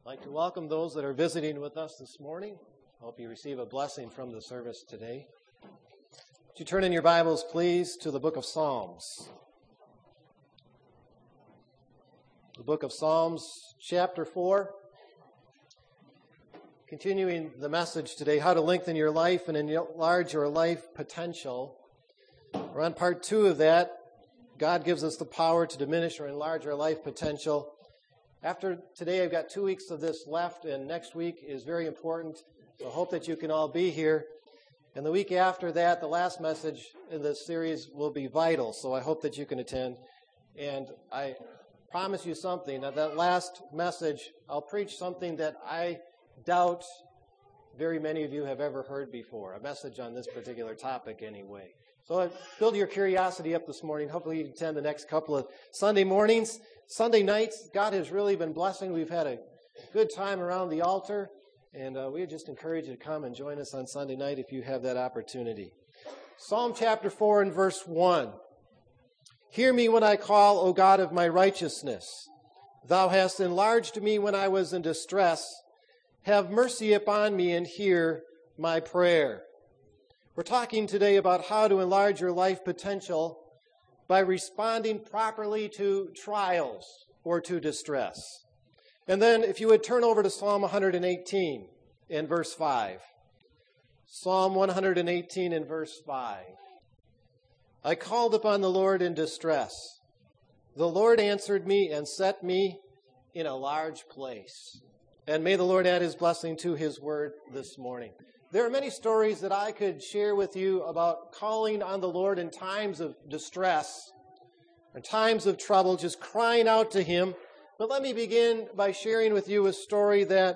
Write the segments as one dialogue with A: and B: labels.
A: I'd like to welcome those that are visiting with us this morning. Hope you receive a blessing from the service today. Would you turn in your Bibles, please, to the book of Psalms. The book of Psalms, chapter 4. Continuing the message today, how to lengthen your life and enlarge your life potential. We're on part 2 of that. God gives us the power to diminish or enlarge our life potential. After today, I've got 2 weeks of this left, and next week is very important. So I hope that you can all be here. And the week after that, the last message in this series will be vital. So I hope that you can attend. And I promise you something. At that last message, I'll preach something that I doubt very many of you have ever heard before. A message on this particular topic anyway. So build your curiosity up this morning. Hopefully you can attend the next couple of Sunday mornings. Sunday nights, God has really been blessing. We've had a good time around the altar, and we just encourage you to come and join us on Sunday night if you have that opportunity. Psalm chapter 4 and verse 1. Hear me when I call, O God of my righteousness. Thou hast enlarged me when I was in distress. Have mercy upon me and hear my prayer. We're talking today about how to enlarge your life potential by responding properly to trials or to distress. And then if you would turn over to Psalm 118 in verse 5. Psalm 118 in verse 5. I called upon the Lord in distress. The Lord answered me and set me in a large place. And may the Lord add his blessing to his word this morning. There are many stories that I could share with you about calling on the Lord in times of distress, in times of trouble, just crying out to him. But let me begin by sharing with you a story that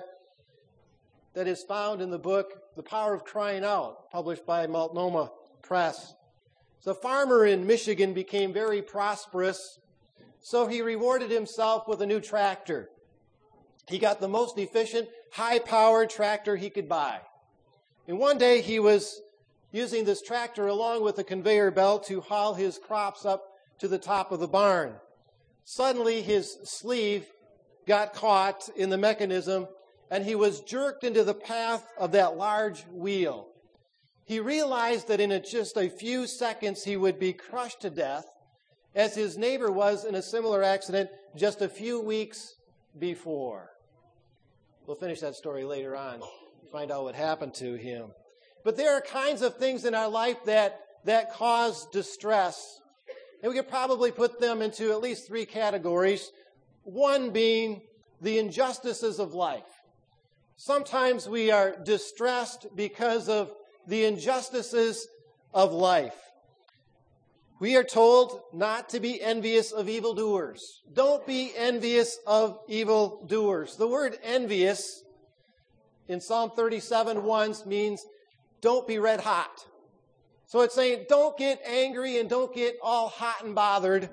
A: is found in the book, The Power of Crying Out, published by Multnomah Press. So a farmer in Michigan became very prosperous, so he rewarded himself with a new tractor. He got the most efficient, high-powered tractor he could buy. And one day he was using this tractor along with a conveyor belt to haul his crops up to the top of the barn. Suddenly his sleeve got caught in the mechanism and he was jerked into the path of that large wheel. He realized that in just a few seconds he would be crushed to death, as his neighbor was in a similar accident just a few weeks before. We'll finish that story later on. Find out what happened to him. But there are kinds of things in our life that cause distress. And we could probably put them into at least 3 categories. One being the injustices of life. Sometimes we are distressed because of the injustices of life. We are told not to be envious of evildoers. Don't be envious of evildoers. The word envious in Psalm 37:1 means don't be red hot. So it's saying don't get angry and don't get all hot and bothered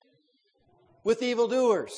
A: with evildoers.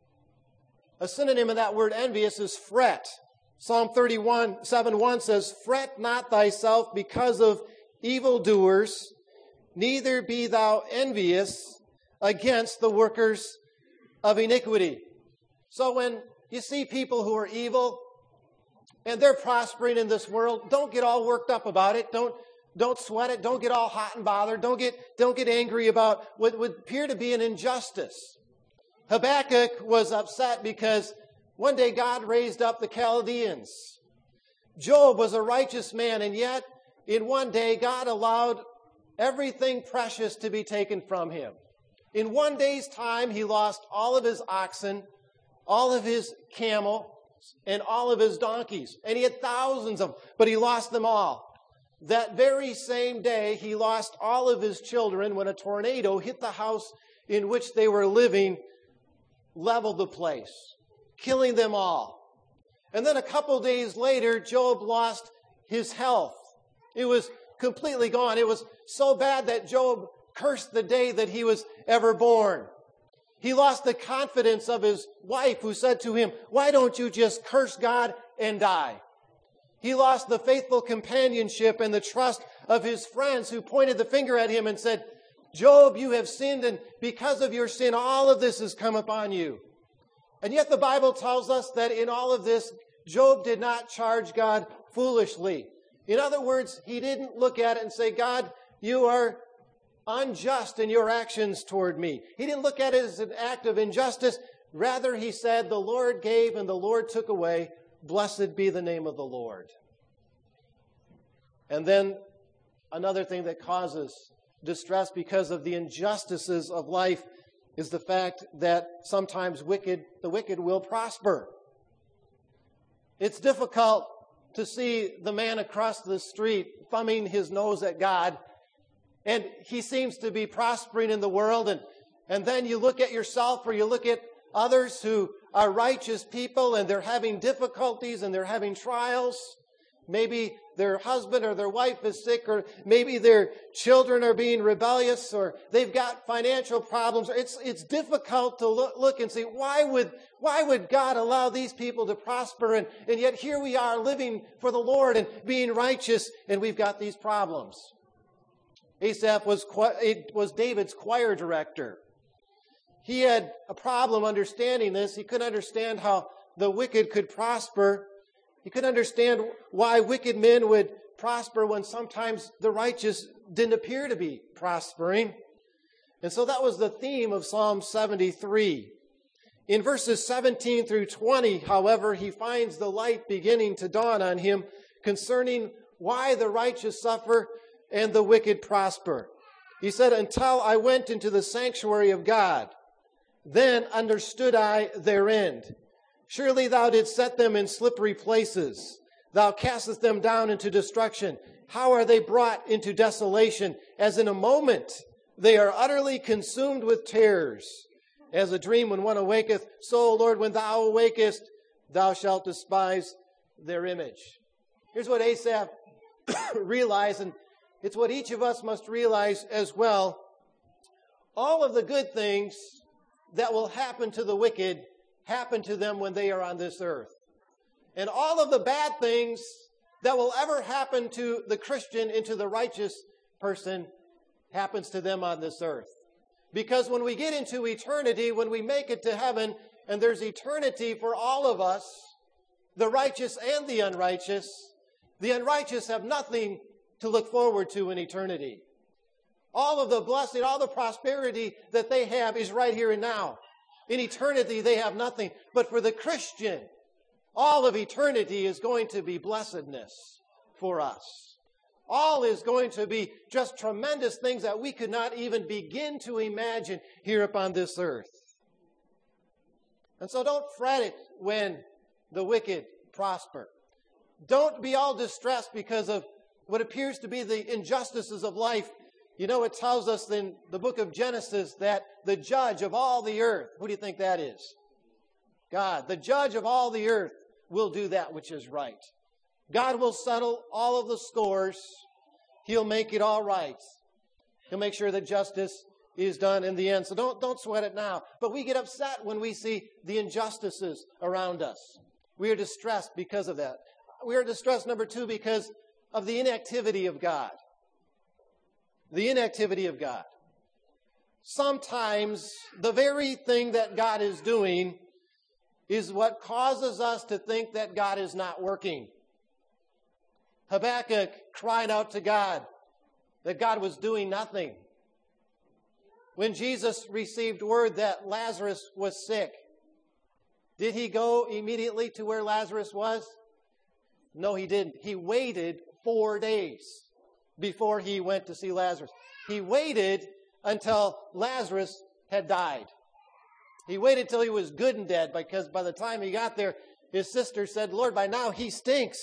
A: A synonym of that word envious is fret. Psalm 37:1 says, Fret not thyself because of evildoers, neither be thou envious against the workers of iniquity. So when you see people who are evil, and they're prospering in this world, don't get all worked up about it. Don't sweat it. Don't get all hot and bothered. Don't get angry about what would appear to be an injustice. Habakkuk was upset because one day God raised up the Chaldeans. Job was a righteous man, and yet in one day God allowed everything precious to be taken from him. In one day's time, he lost all of his oxen, all of his camel, and all of his donkeys. And he had thousands of them, but he lost them all. That very same day, he lost all of his children when a tornado hit the house in which they were living, leveled the place, killing them all. And then a couple days later, Job lost his health. It was completely gone. It was so bad that Job cursed the day that he was ever born. He lost the confidence of his wife, who said to him, why don't you just curse God and die? He lost the faithful companionship and the trust of his friends, who pointed the finger at him and said, Job, you have sinned, and because of your sin, all of this has come upon you. And yet the Bible tells us that in all of this, Job did not charge God foolishly. In other words, he didn't look at it and say, God, you are unjust in your actions toward me. He didn't look at it as an act of injustice. Rather, he said, the Lord gave and the Lord took away. Blessed be the name of the Lord. And then another thing that causes distress because of the injustices of life is the fact that sometimes the wicked will prosper. It's difficult to see the man across the street thumbing his nose at God, and he seems to be prospering in the world, and then you look at yourself or you look at others who are righteous people and they're having difficulties and they're having trials. Maybe their husband or their wife is sick, or maybe their children are being rebellious, or they've got financial problems. It's difficult to look and see, why would God allow these people to prosper? And yet here we are living for the Lord and being righteous, and we've got these problems. Asaph was David's choir director. He had a problem understanding this. He couldn't understand how the wicked could prosper. He couldn't understand why wicked men would prosper when sometimes the righteous didn't appear to be prospering. And so that was the theme of Psalm 73. In verses 17 through 20, however, he finds the light beginning to dawn on him concerning why the righteous suffer and the wicked prosper. He said, until I went into the sanctuary of God, then understood I their end. Surely thou didst set them in slippery places. Thou castest them down into destruction. How are they brought into desolation? As in a moment they are utterly consumed with terrors. As a dream when one awaketh, so, Lord, when thou awakest, thou shalt despise their image. Here's what Asaph realized, and it's what each of us must realize as well. All of the good things that will happen to the wicked happen to them when they are on this earth. And all of the bad things that will ever happen to the Christian and to the righteous person happens to them on this earth. Because when we get into eternity, when we make it to heaven, and there's eternity for all of us, the righteous and the unrighteous have nothing to look forward to in eternity. All of the blessing, all the prosperity that they have is right here and now. In eternity, they have nothing. But for the Christian, all of eternity is going to be blessedness for us. All is going to be just tremendous things that we could not even begin to imagine here upon this earth. And so don't fret it when the wicked prosper. Don't be all distressed because of what appears to be the injustices of life. You know, it tells us in the book of Genesis that the judge of all the earth, who do you think that is? God. The judge of all the earth will do that which is right. God will settle all of the scores. He'll make it all right. He'll make sure that justice is done in the end. So don't sweat it now. But we get upset when we see the injustices around us. We are distressed because of that. We are distressed, number two, because of the inactivity of God. The inactivity of God. Sometimes the very thing that God is doing is what causes us to think that God is not working. Habakkuk cried out to God that God was doing nothing. When Jesus received word that Lazarus was sick, did he go immediately to where Lazarus was? No, he didn't. He waited 4 days before he went to see Lazarus. He waited until Lazarus had died. He waited till he was good and dead, because by the time he got there, his sister said, Lord, by now he stinks.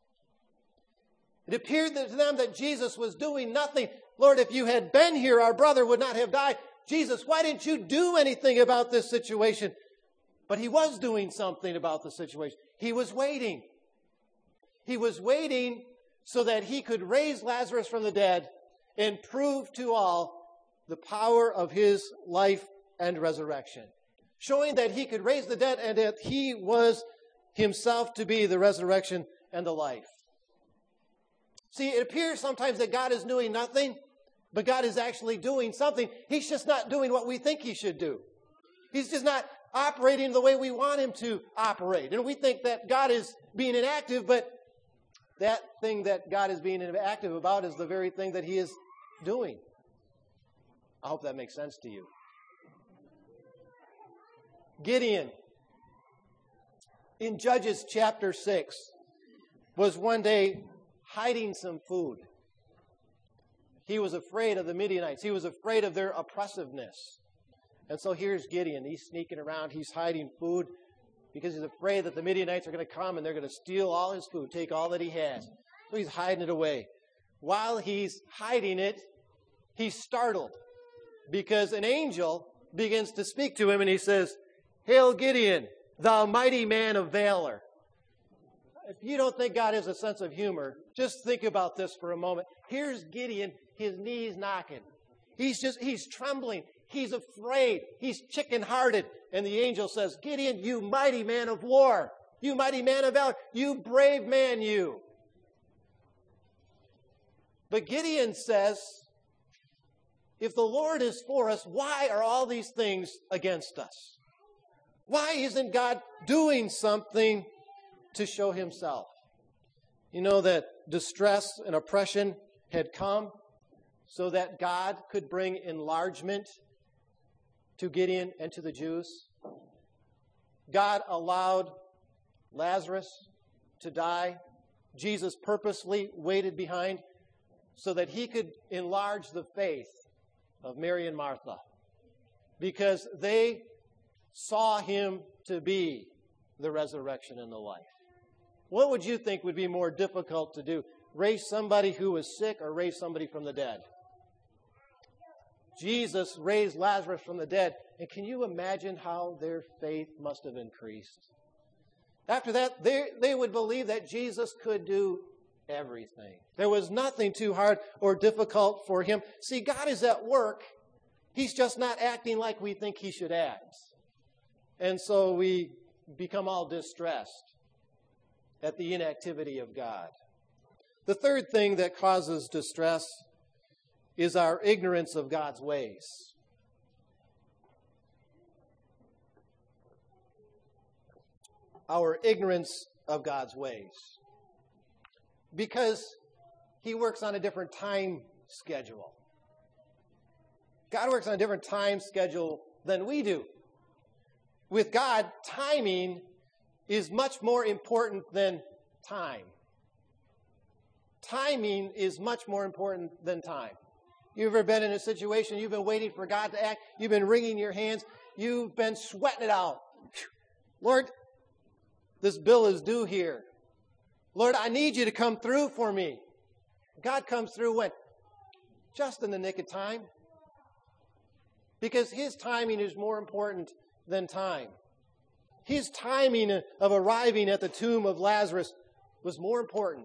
A: It appeared to them that Jesus was doing nothing. Lord, if you had been here, our brother would not have died. Jesus, why didn't you do anything about this situation? But he was doing something about the situation. He was waiting. He was waiting so that he could raise Lazarus from the dead and prove to all the power of his life and resurrection. Showing that he could raise the dead and that he was himself to be the resurrection and the life. See, it appears sometimes that God is doing nothing, but God is actually doing something. He's just not doing what we think he should do. He's just not operating the way we want him to operate. And we think that God is being inactive, but that thing that God is being inactive about is the very thing that he is doing. I hope that makes sense to you. Gideon, in Judges chapter 6, was one day hiding some food. He was afraid of the Midianites. He was afraid of their oppressiveness. And so here's Gideon. He's sneaking around. He's hiding food because he's afraid that the Midianites are going to come and they're going to steal all his food, take all that he has. So he's hiding it away. While he's hiding it, he's startled because an angel begins to speak to him and he says, "Hail Gideon, thou mighty man of valor." If you don't think God has a sense of humor, just think about this for a moment. Here's Gideon, his knees knocking. He's trembling. He's afraid. He's chicken-hearted. And the angel says, "Gideon, you mighty man of war, you mighty man of valor, you brave man, you." But Gideon says, if the Lord is for us, why are all these things against us? Why isn't God doing something to show himself? You know that distress and oppression had come so that God could bring enlargement to Gideon and to the Jews. God allowed Lazarus to die. Jesus purposely waited behind so that he could enlarge the faith of Mary and Martha, because they saw him to be the resurrection and the life. What would you think would be more difficult to do? Raise somebody who was sick or raise somebody from the dead? Jesus raised Lazarus from the dead. And can you imagine how their faith must have increased? After that, they would believe that Jesus could do everything. There was nothing too hard or difficult for him. See, God is at work. He's just not acting like we think he should act. And so we become all distressed at the inactivity of God. The third thing that causes distress is our ignorance of God's ways. Our ignorance of God's ways. Because he works on a different time schedule. God works on a different time schedule than we do. With God, timing is much more important than time. Timing is much more important than time. You've ever been in a situation, you've been waiting for God to act, you've been wringing your hands, you've been sweating it out. Lord, this bill is due here. Lord, I need you to come through for me. God comes through when? Just in the nick of time. Because his timing is more important than time. His timing of arriving at the tomb of Lazarus was more important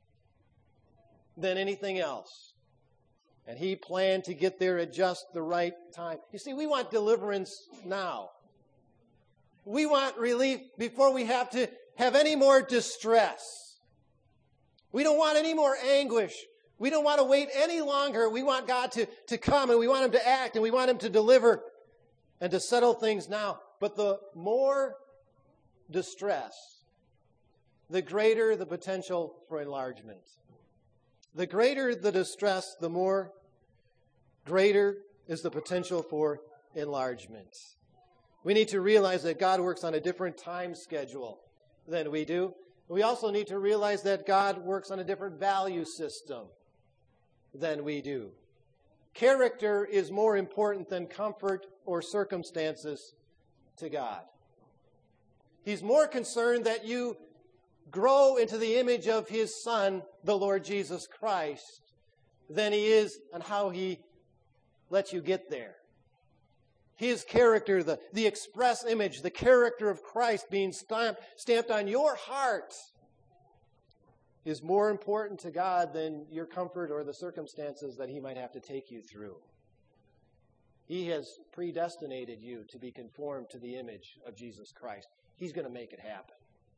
A: than anything else. And he planned to get there at just the right time. You see, we want deliverance now. We want relief before we have to have any more distress. We don't want any more anguish. We don't want to wait any longer. We want God to come, and we want him to act, and we want him to deliver and to settle things now. But the more distress, the greater the potential for enlargement. The greater the distress, the more greater is the potential for enlargement. We need to realize that God works on a different time schedule than we do. We also need to realize that God works on a different value system than we do. Character is more important than comfort or circumstances to God. He's more concerned that you grow into the image of his Son, the Lord Jesus Christ, than he is on how he lets you get there. His character, the express image, the character of Christ being stamped on your heart is more important to God than your comfort or the circumstances that he might have to take you through. He has predestinated you to be conformed to the image of Jesus Christ. He's going to make it happen.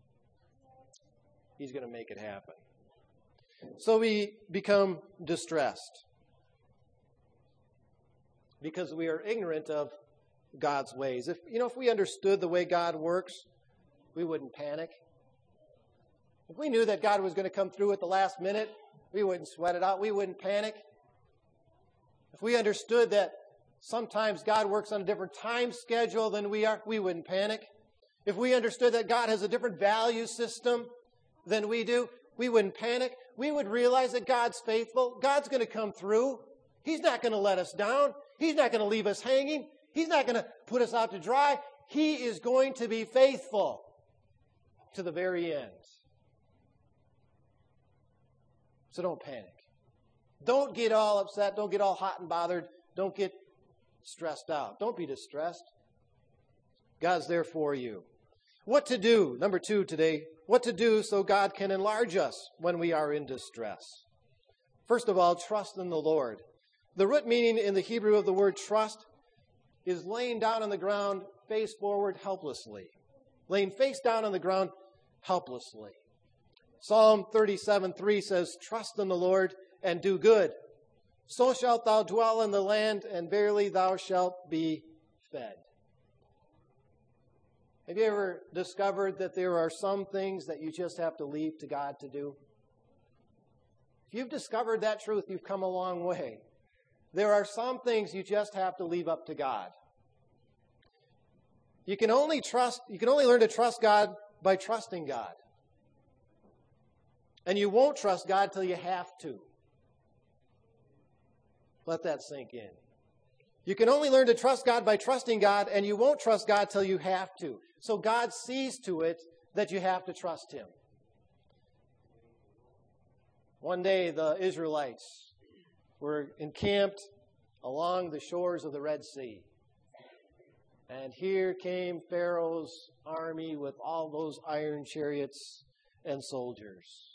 A: He's going to make it happen. So we become distressed because we are ignorant of God's ways. If we understood the way God works, we wouldn't panic. If we knew that God was going to come through at the last minute, we wouldn't sweat it out. We wouldn't panic. If we understood that sometimes God works on a different time schedule than we are, we wouldn't panic. If we understood that God has a different value system than we do, we wouldn't panic. We would realize that God's faithful. God's going to come through. He's not going to let us down. He's not going to leave us hanging. He's not going to put us out to dry. He is going to be faithful to the very end. So don't panic. Don't get all upset. Don't get all hot and bothered. Don't get stressed out. Don't be distressed. God's there for you. What to do? Number 2 today. What to do so God can enlarge us when we are in distress. First of all, trust in the Lord. The root meaning in the Hebrew of the word trust is laying down on the ground, face forward, helplessly. Laying face down on the ground, helplessly. Psalm 37:3 says, "Trust in the Lord and do good. So shalt thou dwell in the land, and verily thou shalt be fed." Have you ever discovered that there are some things that you just have to leave to God to do? If you've discovered that truth, you've come a long way. There are some things you just have to leave up to God. You can only learn to trust God by trusting God. And you won't trust God till you have to. Let that sink in. You can only learn to trust God by trusting God, and you won't trust God till you have to. So God sees to it that you have to trust Him. One day, the Israelites were encamped along the shores of the Red Sea. And here came Pharaoh's army with all those iron chariots and soldiers.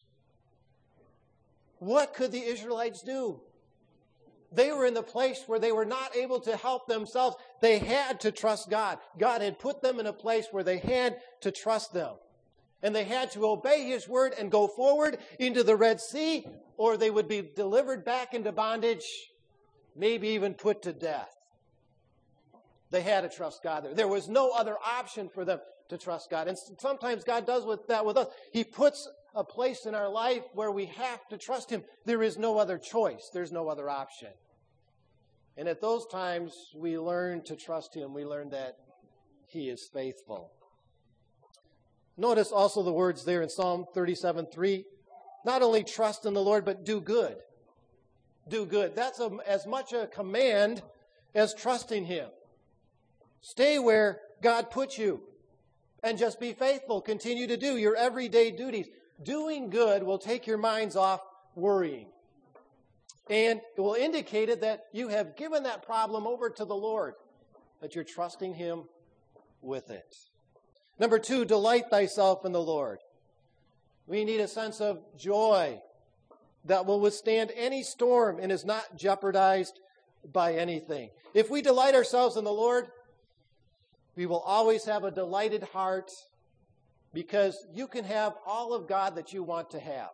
A: What could the Israelites do? They were in the place where they were not able to help themselves. They had to trust God. God had put them in a place where they had to trust them. And they had to obey His word and go forward into the Red Sea, or they would be delivered back into bondage, maybe even put to death. They had to trust God there. There was no other option for them to trust God. And sometimes God does that with us. He puts a place in our life where we have to trust Him. There is no other choice. There's no other option. And at those times, we learn to trust Him. We learn that He is faithful. Notice also the words there in Psalm 37:3. Not only trust in the Lord, but do good. Do good. That's as much a command as trusting Him. Stay where God put you and just be faithful. Continue to do your everyday duties. Doing good will take your minds off worrying. And it will indicate that you have given that problem over to the Lord, that you're trusting Him with it. Number 2, delight thyself in the Lord. We need a sense of joy that will withstand any storm and is not jeopardized by anything. If we delight ourselves in the Lord, we will always have a delighted heart, because you can have all of God that you want to have.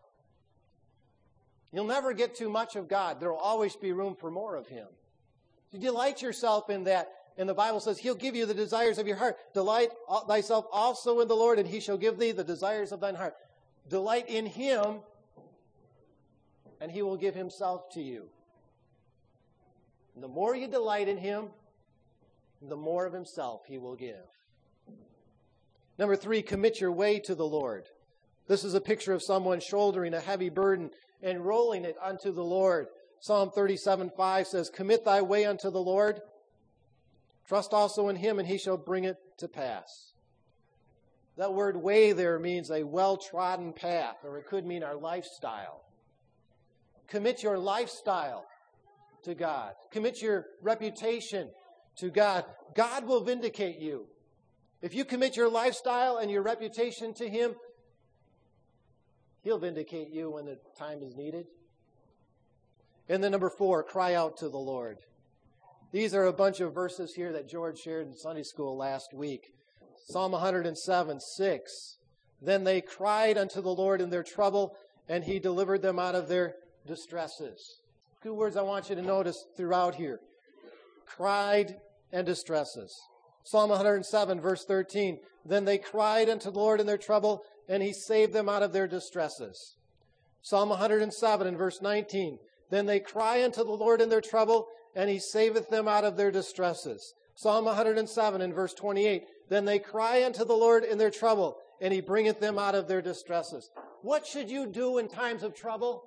A: You'll never get too much of God. There will always be room for more of Him. You delight yourself in that. And the Bible says He'll give you the desires of your heart. Delight thyself also in the Lord, and He shall give thee the desires of thine heart. Delight in Him, and He will give Himself to you. And the more you delight in Him, the more of Himself He will give. Number 3, commit your way to the Lord. This is a picture of someone shouldering a heavy burden and rolling it unto the Lord. Psalm 37:5 says, "Commit thy way unto the Lord. Trust also in Him, and He shall bring it to pass." That word way there means a well-trodden path, or it could mean our lifestyle. Commit your lifestyle to God. Commit your reputation to God. God will vindicate you. If you commit your lifestyle and your reputation to Him, He'll vindicate you when the time is needed. And then number 4, cry out to the Lord. These are a bunch of verses here that George shared in Sunday school last week. Psalm 107:6. Then they cried unto the Lord in their trouble, and He delivered them out of their distresses. Two words I want you to notice throughout here. Cried and distresses. Psalm 107, verse 13. Then they cried unto the Lord in their trouble, and he saved them out of their distresses. Psalm 107 and verse 19. Then they cry unto the Lord in their trouble, and he saveth them out of their distresses. Psalm 107 and verse 28. Then they cry unto the Lord in their trouble, and he bringeth them out of their distresses. What should you do in times of trouble?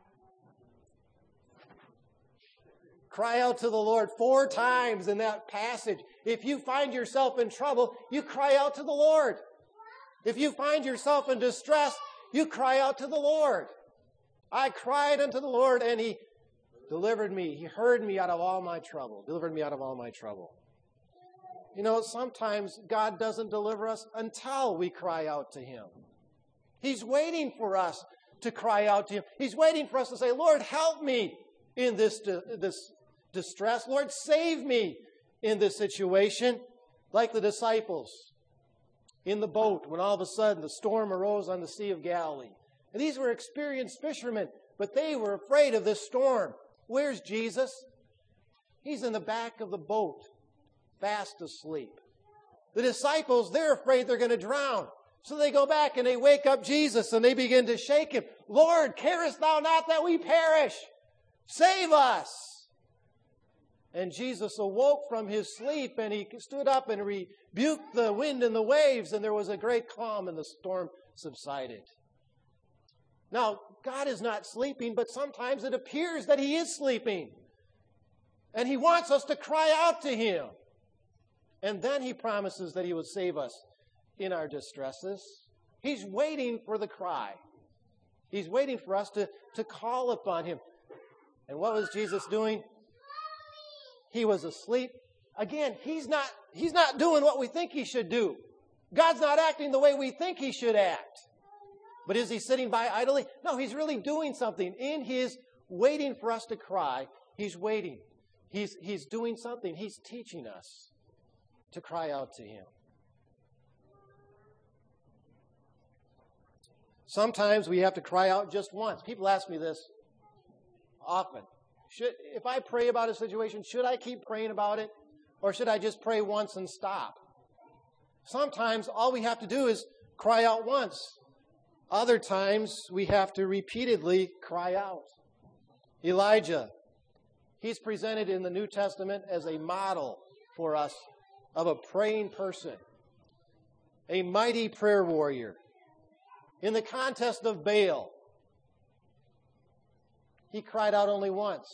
A: Cry out to the Lord 4 times in that passage. If you find yourself in trouble, you cry out to the Lord. If you find yourself in distress, you cry out to the Lord. I cried unto the Lord, and he delivered me. He heard me out of all my trouble. Delivered me out of all my trouble. You know, sometimes God doesn't deliver us until we cry out to him. He's waiting for us to cry out to him. He's waiting for us to say, Lord, help me in this distress. Lord, save me in this situation. Like the disciples in the boat when all of a sudden the storm arose on the Sea of Galilee. And these were experienced fishermen, but they were afraid of this storm. Where's Jesus? He's in the back of the boat, fast asleep. The disciples, they're afraid they're going to drown. So they go back and they wake up Jesus and they begin to shake him. Lord, carest thou not that we perish? Save us. And Jesus awoke from his sleep and he stood up and rebuked the wind and the waves, and there was a great calm and the storm subsided. Now, God is not sleeping, but sometimes it appears that he is sleeping. And he wants us to cry out to him. And then he promises that he will save us in our distresses. He's waiting for the cry. He's waiting for us to call upon him. And what was Jesus doing? He was asleep. Again, he's not doing what we think he should do. God's not acting the way we think he should act. But is he sitting by idly? No, he's really doing something. In his waiting for us to cry, he's waiting. He's doing something. He's teaching us to cry out to him. Sometimes we have to cry out just once. People ask me this often. If I pray about a situation, should I keep praying about it? Or should I just pray once and stop? Sometimes all we have to do is cry out once. Other times we have to repeatedly cry out. Elijah, he's presented in the New Testament as a model for us of a praying person, a mighty prayer warrior. In the contest of Baal, he cried out only once.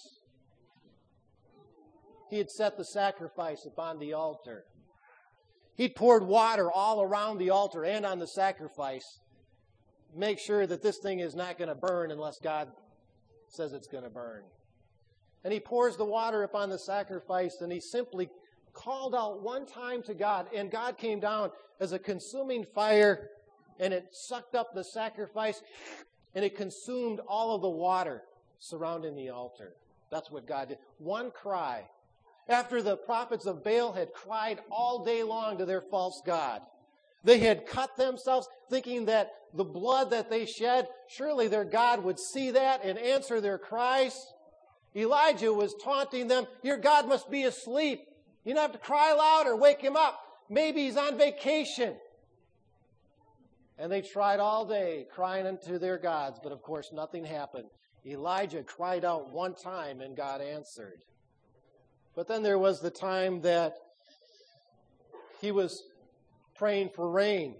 A: He had set the sacrifice upon the altar. He'd poured water all around the altar and on the sacrifice. Make sure that this thing is not going to burn unless God says it's going to burn. And he pours the water upon the sacrifice, and he simply called out one time to God, and God came down as a consuming fire, and it sucked up the sacrifice, and it consumed all of the water surrounding the altar. That's what God did. One cry. After the prophets of Baal had cried all day long to their false god, they had cut themselves, thinking that the blood that they shed, surely their God would see that and answer their cries. Elijah was taunting them, your God must be asleep. You don't have to cry louder, wake him up. Maybe he's on vacation. And they tried all day crying unto their gods, but of course nothing happened. Elijah cried out one time and God answered. But then there was the time that he was praying for rain.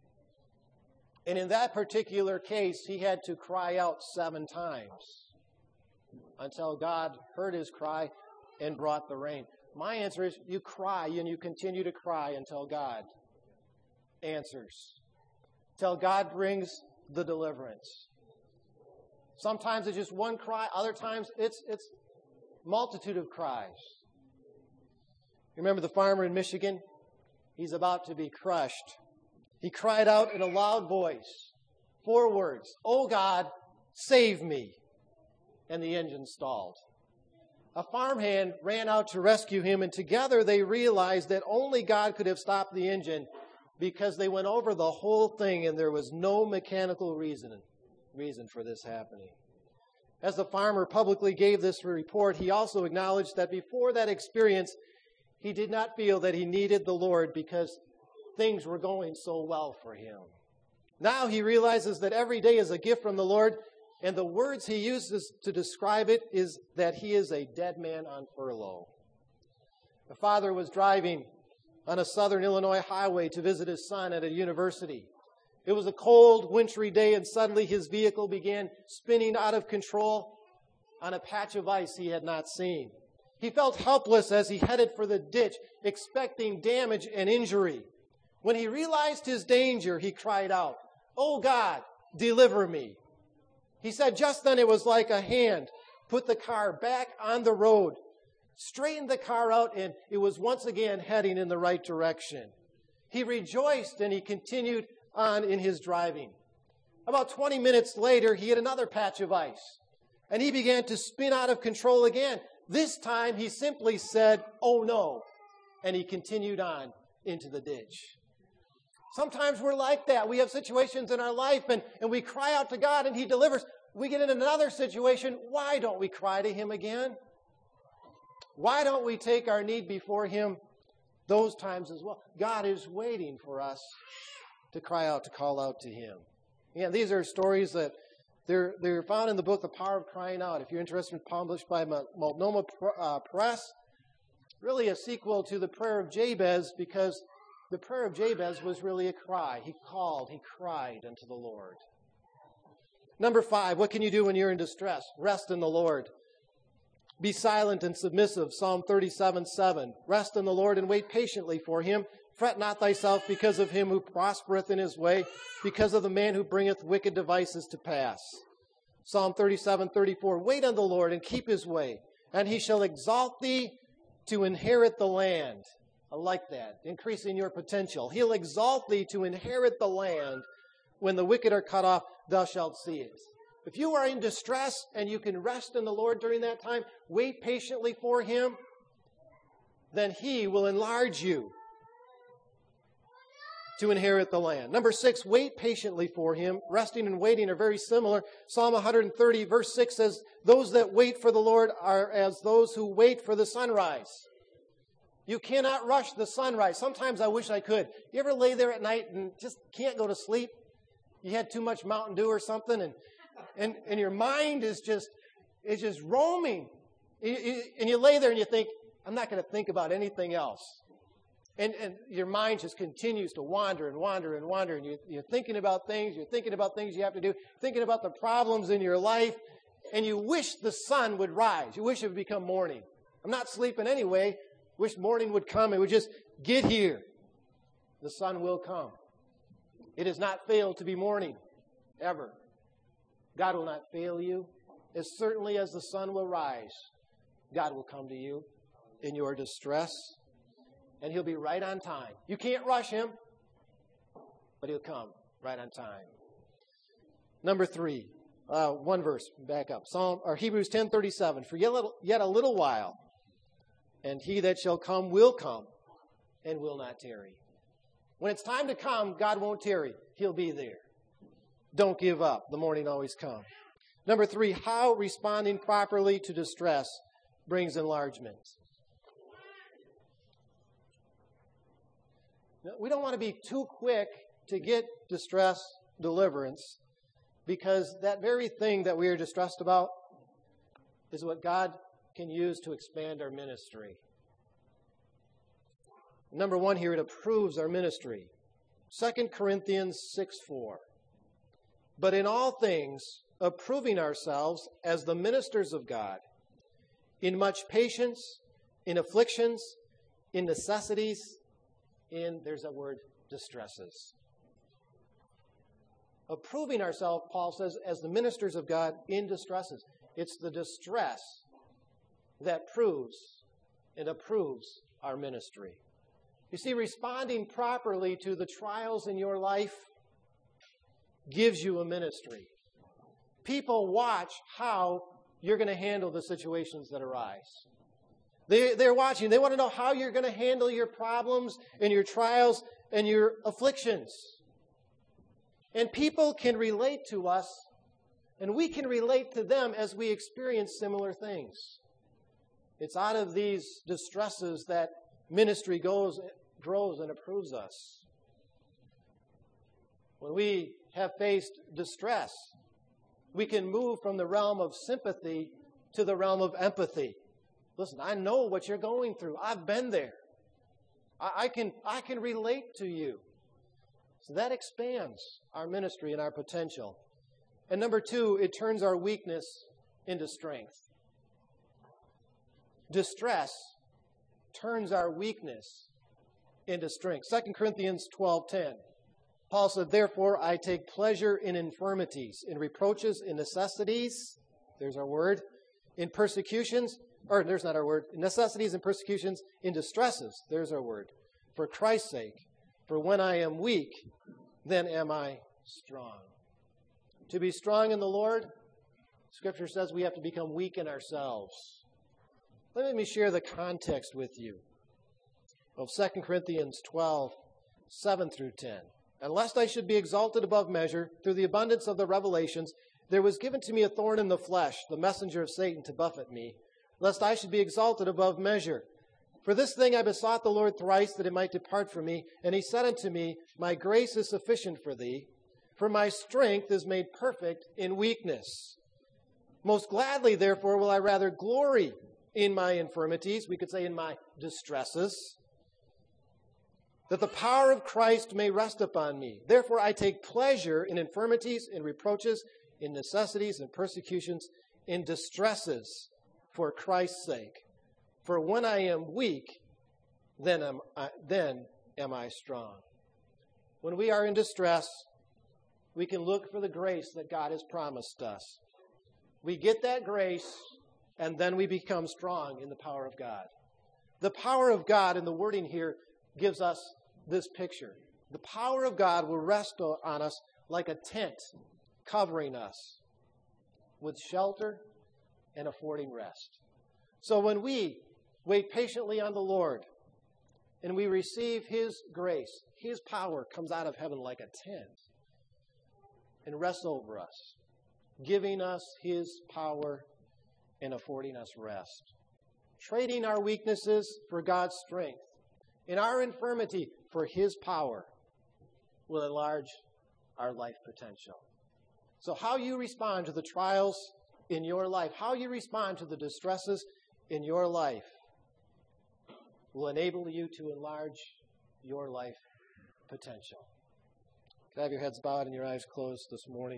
A: And in that particular case, he had to cry out 7 times until God heard his cry and brought the rain. My answer is you cry and you continue to cry until God answers. Till God brings the deliverance. Sometimes it's just one cry. Other times it's multitude of cries. Remember the farmer in Michigan? He's about to be crushed. He cried out in a loud voice, 4 words, "Oh God, save me." And the engine stalled. A farmhand ran out to rescue him, and together they realized that only God could have stopped the engine because they went over the whole thing and there was no mechanical reason for this happening. As the farmer publicly gave this report, he also acknowledged that before that experience, he did not feel that he needed the Lord because things were going so well for him. Now he realizes that every day is a gift from the Lord, and the words he uses to describe it is that he is a dead man on furlough. The father was driving on a southern Illinois highway to visit his son at a university. It was a cold, wintry day, and suddenly his vehicle began spinning out of control on a patch of ice he had not seen. He felt helpless as he headed for the ditch, expecting damage and injury. When he realized his danger, he cried out, "Oh God, deliver me." He said just then it was like a hand put the car back on the road, straightened the car out, and it was once again heading in the right direction. He rejoiced and he continued on in his driving. About 20 minutes later, he hit another patch of ice, and he began to spin out of control again. This time, he simply said, "Oh no," and he continued on into the ditch. Sometimes we're like that. We have situations in our life, and we cry out to God, and he delivers. We get in another situation. Why don't we cry to him again? Why don't we take our need before him those times as well? God is waiting for us to cry out, to call out to him. Again, these are stories that they're found in the book, The Power of Crying Out. If you're interested, published by Multnomah Press. Really a sequel to the prayer of Jabez, because the prayer of Jabez was really a cry. He called, he cried unto the Lord. Number 5, what can you do when you're in distress? Rest in the Lord. Be silent and submissive. Psalm 37:7. Rest in the Lord and wait patiently for him. Fret not thyself because of him who prospereth in his way, because of the man who bringeth wicked devices to pass. Psalm 37:34. Wait on the Lord and keep his way, and he shall exalt thee to inherit the land. I like that. Increasing your potential. He'll exalt thee to inherit the land. When the wicked are cut off, thou shalt see it. If you are in distress and you can rest in the Lord during that time, wait patiently for him, then he will enlarge you to inherit the land. Number 6, wait patiently for him. Resting and waiting are very similar. Psalm 130, verse 6 says, those that wait for the Lord are as those who wait for the sunrise. You cannot rush the sunrise. Sometimes I wish I could. You ever lay there at night and just can't go to sleep? You had too much Mountain Dew or something, and your mind is just roaming. And you lay there and you think, I'm not going to think about anything else. And your mind just continues to wander and wander and wander. And you're thinking about things. You're thinking about things you have to do. Thinking about the problems in your life. And you wish the sun would rise. You wish it would become morning. I'm not sleeping anyway. Wish morning would come. It would just get here. The sun will come. It has not failed to be morning, ever. God will not fail you. As certainly as the sun will rise, God will come to you in your distress. And he'll be right on time. You can't rush him, but he'll come right on time. Number 3, one verse, back up. Hebrews 10:37. For yet a little while, and he that shall come will come, and will not tarry. When it's time to come, God won't tarry. He'll be there. Don't give up. The morning always comes. Number 3, how responding properly to distress brings enlargement. We don't want to be too quick to get distress, deliverance, because that very thing that we are distressed about is what God can use to expand our ministry. Number 1 here, it approves our ministry. 2 Corinthians 6:4. But in all things, approving ourselves as the ministers of God, in much patience, in afflictions, in necessities, there's that word, distresses. Approving ourselves, Paul says, as the ministers of God in distresses. It's the distress that proves and approves our ministry. You see, responding properly to the trials in your life gives you a ministry. People watch how you're going to handle the situations that arise. They're watching. They want to know how you're going to handle your problems and your trials and your afflictions. And people can relate to us, and we can relate to them as we experience similar things. It's out of these distresses that ministry grows and approves us. When we have faced distress, we can move from the realm of sympathy to the realm of empathy. Listen, I know what you're going through. I've been there. I can relate to you. So that expands our ministry and our potential. And number two, it turns our weakness into strength. Distress turns our weakness into strength. 2 Corinthians 12:10. Paul said, therefore, I take pleasure in infirmities, in reproaches, in necessities. There's our word. In persecutions, or there's not our word. In necessities and persecutions, in distresses. There's our word. For Christ's sake. For when I am weak, then am I strong. To be strong in the Lord, Scripture says we have to become weak in ourselves. Let me share the context with you of 2 Corinthians 12, 7 through 10. And lest I should be exalted above measure through the abundance of the revelations, there was given to me a thorn in the flesh, the messenger of Satan to buffet me, lest I should be exalted above measure. For this thing I besought the Lord thrice, that it might depart from me. And he said unto me, my grace is sufficient for thee, for my strength is made perfect in weakness. Most gladly, therefore, will I rather glory in my infirmities, we could say in my distresses, that the power of Christ may rest upon me. Therefore I take pleasure in infirmities, in reproaches, in necessities, in persecutions, in distresses, for Christ's sake. For when I am weak, then am I strong. When we are in distress, we can look for the grace that God has promised us. We get that grace, and then we become strong in the power of God. The power of God, in the wording here, gives us this picture. The power of God will rest on us like a tent, covering us with shelter and affording rest. So when we wait patiently on the Lord and we receive His grace, His power comes out of heaven like a tent and rests over us, giving us His power and affording us rest. Trading our weaknesses for God's strength, in our infirmity for His power, will enlarge our life potential. So how you respond to the trials in your life, how you respond to the distresses in your life, will enable you to enlarge your life potential. Can I have your heads bowed and your eyes closed this morning?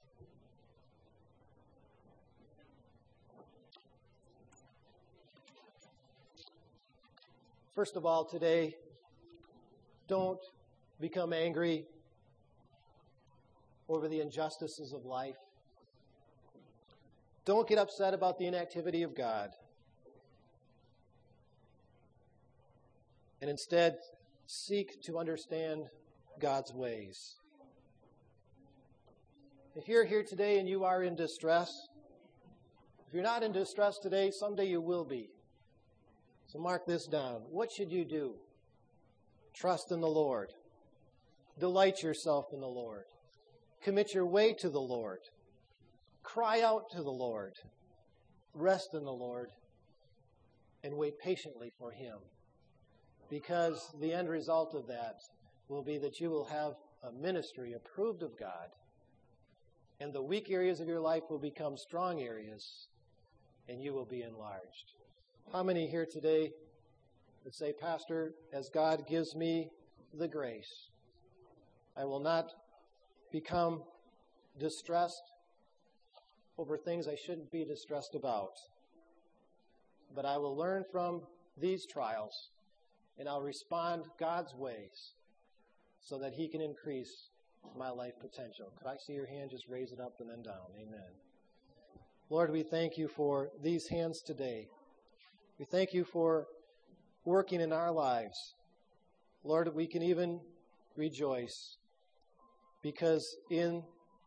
A: First of all, today, don't become angry over the injustices of life. Don't get upset about the inactivity of God. And instead, seek to understand God's ways. If you're here today and you are in distress, if you're not in distress today, someday you will be. So mark this down. What should you do? Trust in the Lord. Delight yourself in the Lord. Commit your way to the Lord. Cry out to the Lord. Rest in the Lord. And wait patiently for Him. Because the end result of that will be that you will have a ministry approved of God. And the weak areas of your life will become strong areas. And you will be enlarged. How many here today that say, Pastor, as God gives me the grace, I will not become distressed over things I shouldn't be distressed about, but I will learn from these trials and I'll respond God's ways so that He can increase my life potential. Could I see your hand? Just raise it up and then down. Amen. Lord, we thank you for these hands today. We thank you for working in our lives. Lord, we can even rejoice because in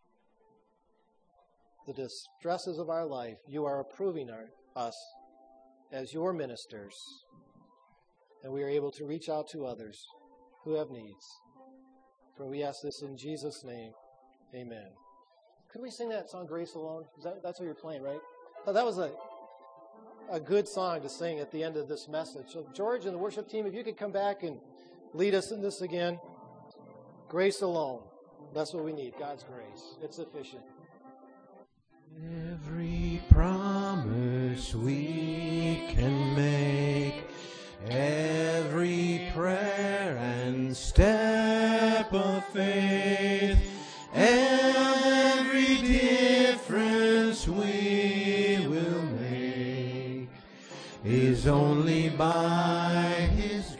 A: the distresses of our life, you are approving us as your ministers, and we are able to reach out to others who have needs. For we ask this in Jesus' name. Amen. Could we sing that song, Grace Alone? That's what you're playing, right? Oh, that was a good song to sing at the end of this message. So George and the worship team, if you could come back and lead us in this again. Grace alone. That's what we need, God's grace. It's sufficient.
B: Every promise we can make, every prayer and step of faith, every difference we will make is only by His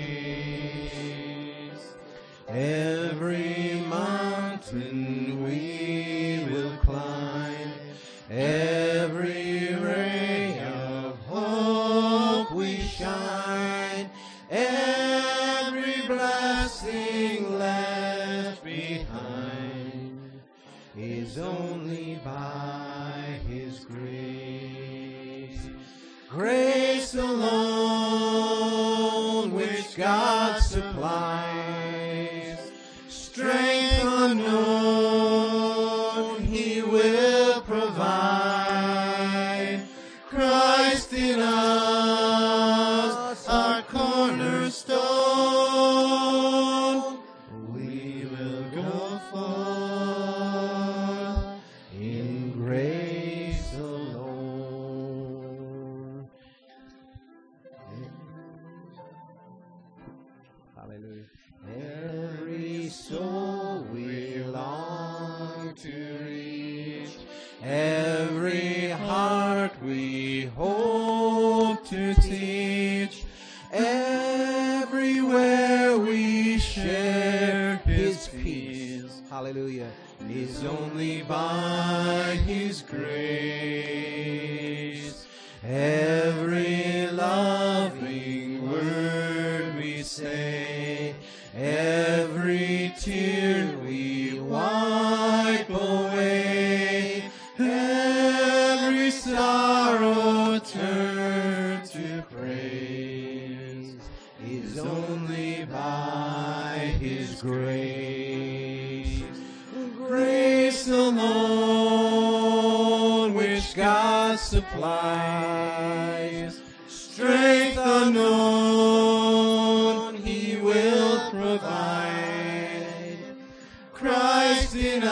B: grace. Every mountain we will climb, every ray of hope we shine, every blessing left behind is only by His grace. Grace alone which God supplies, strength unknown He will provide. Christ in us, our cornerstone, we will go forth in grace alone. Hallelujah. Every soul we long to reach, every heart we hope to teach, everywhere we share His peace, hallelujah, is only by His grace. Every loving word we say, every tear we wipe away, every sorrow turn to praise, is only by His grace. Grace alone which God supplies, strength unknown He will provide. Christ in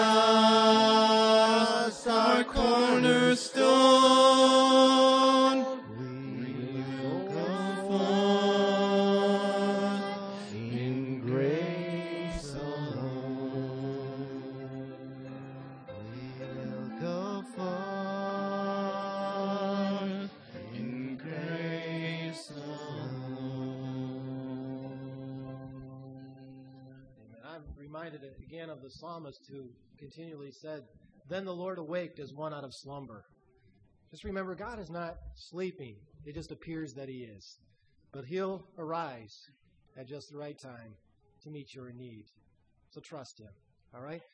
B: us, our cornerstone, we will go forth in grace alone. We will go forth in grace alone.
A: I'm reminded again of the psalmist who continually said, "Then the Lord awaked as one out of slumber." Just remember, God is not sleeping. It just appears that He is. But He'll arise at just the right time to meet your need. So trust Him. All right?